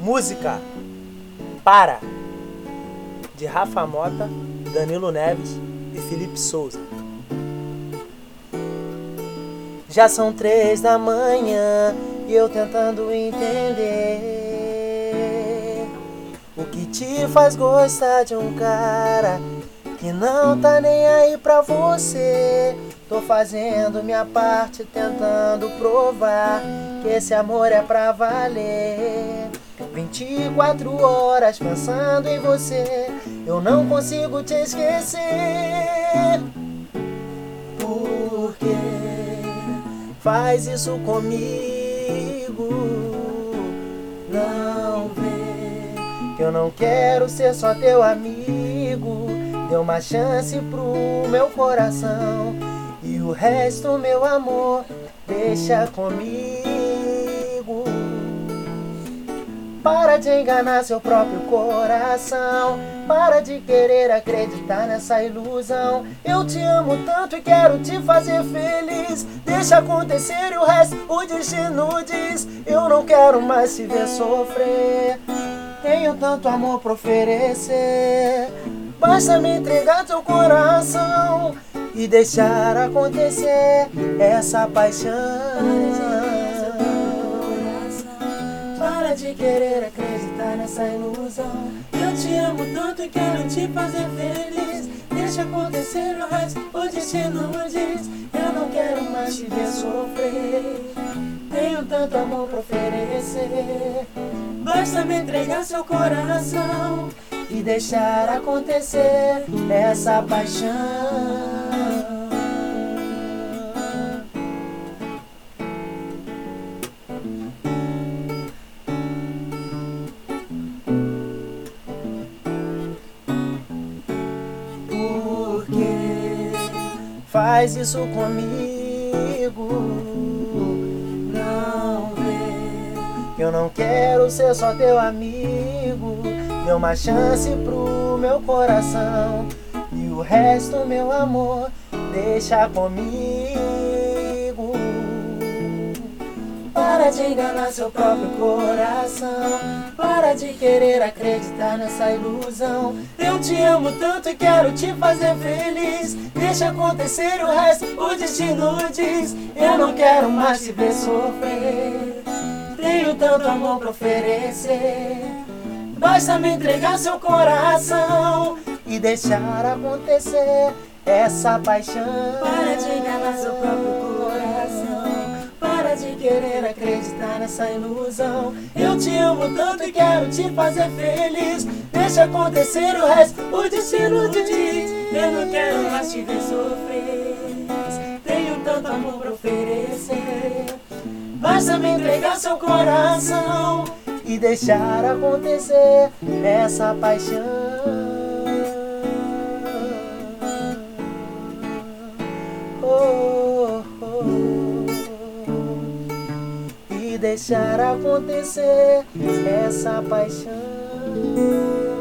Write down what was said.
Música Para, de Rafa Mota, Danilo Neves e Felipe Souza. Já são 3 da manhã e eu tentando entender o que te faz gostar de um cara que não tá nem aí pra você. Tô fazendo minha parte, tentando provar que esse amor é pra valer. 24 horas pensando em você, eu não consigo te esquecer. Por que faz isso comigo? Não vê que eu não quero ser só teu amigo. Dê uma chance pro meu coração e o resto, meu amor, deixa comigo. Para de enganar seu próprio coração, para de querer acreditar nessa ilusão. Eu te amo tanto e quero te fazer feliz. Deixa acontecer e o resto o destino diz. Eu não quero mais te ver sofrer. Tenho tanto amor pra oferecer. Basta me entregar teu coração e deixar acontecer essa paixão. Para de querer acreditar nessa ilusão. Eu te amo tanto e quero te fazer feliz. Deixa acontecer o resto, o destino diz. Eu não quero mais te ver sofrer. Tenho tanto amor pra oferecer. Basta me entregar seu coração e deixar acontecer essa paixão. Por que faz isso comigo? Não vê que eu não quero ser só teu amigo. Dê uma chance pro meu coração e o resto, meu amor, deixa comigo. Para de enganar seu próprio coração, para de querer acreditar nessa ilusão. Eu te amo tanto e quero te fazer feliz. Deixa acontecer e o resto o destino diz. Eu não quero mais te ver sofrer. Tenho tanto amor pra oferecer. Basta me entregar seu coração e deixar acontecer essa paixão. Para de enganar seu próprio coração, para de querer acreditar nessa ilusão. Eu te amo tanto e quero te fazer feliz. Deixa acontecer o resto, o destino diz. Eu não quero mais te ver sofrer. Tenho tanto amor pra oferecer. Basta me entregar seu coração e deixar acontecer essa paixão. Oh, oh, oh. E deixar acontecer essa paixão.